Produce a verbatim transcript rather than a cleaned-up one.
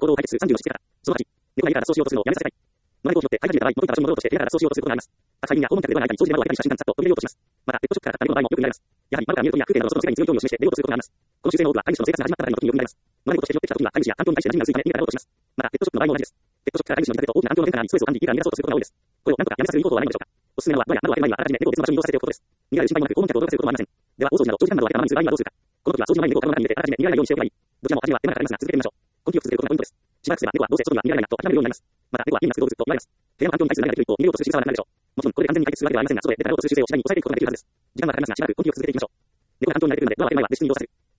行動を解決するさんじゅうの質から。そのはち、猫が家から脱走しようとするのをやめさせたい。マネコを拾って飼い始めた場合、戻った場所に戻ろうとして部屋から脱走しようとすることがあります。宅配便や訪問客ではないかに掃除などを相手にした瞬間、さっと取り入れようとします。また、ペットショップから買った猫の場合もよく見られます。やはり、窓から見るとや空気などの外の世界に強い興味を示して出ようとすることがあります。この習性の多くは飼い主の生活が始まったばかりの時によく見られます。マネコとして拾ってきた時には飼い主や環境に対して馴染みが薄いため家から出ようとします。また、ペットショップの場合も同じです。ペットショップから飼い主の自宅へと大きな環境の変化があり、ストレスを感じ、家から逃がそうとすることが多いです。これを何とかやめさせるいい方法はないのでしょうか。おすすめなのは、ドアや窓を開ける前にはあらかじめ猫を別の場所に移動させておくことです。逃げられる心配もなく訪問客を驚かせることもありません。では、大掃除など長時間などを空けたままにする場合にはどうするか。この時は掃除の前に猫を籠の中に入れてあらかじめ逃げられないようにしておけばいい。どちらも初めは手間がかかりますが続けてみましょう。根気よく続けることがポイントです。しばらくすれば猫はどうせ外には逃げられないなと諦めるようになります。また、猫は家に懐く動物と言われます。部屋の環境に対する何かできると逃げようとする仕草はなくなるでしょう。もちろん、これで完全に解決するわけではありませんが、外へ出たがろうとする習性を次第に抑えていくことができるはずです。時間はかかりますが、しばらく根気よく続けていきましょう。猫が環境に慣れてくるので、ドアを開ける前は別室に移動させる。